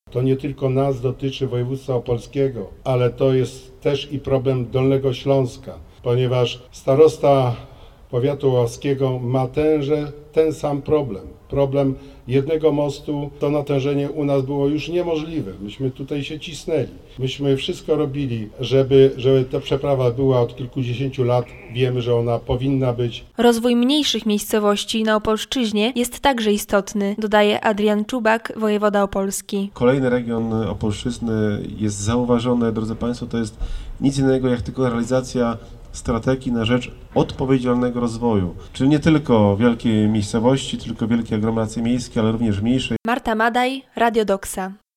To nie tylko nas dotyczy województwa opolskiego, ale to jest też i problem Dolnego Śląska, ponieważ starosta powiatu oławskiego ma ten sam problem. Problem jednego mostu, to natężenie u nas było już niemożliwe. Myśmy tutaj się cisnęli. Myśmy wszystko robili, żeby ta przeprawa była od kilkudziesięciu lat. Wiemy, że ona powinna być. Rozwój mniejszych miejscowości na Opolszczyźnie jest także istotny, dodaje Adrian Czubak, wojewoda opolski. Kolejny region Opolszczyzny jest zauważony, drodzy Państwo, to jest nic innego jak tylko realizacja strategii na rzecz odpowiedzialnego rozwoju. Czyli nie tylko wielkie miejscowości, tylko wielkie aglomeracje miejskie, ale również mniejsze. Marta Madaj, Radio Doksa.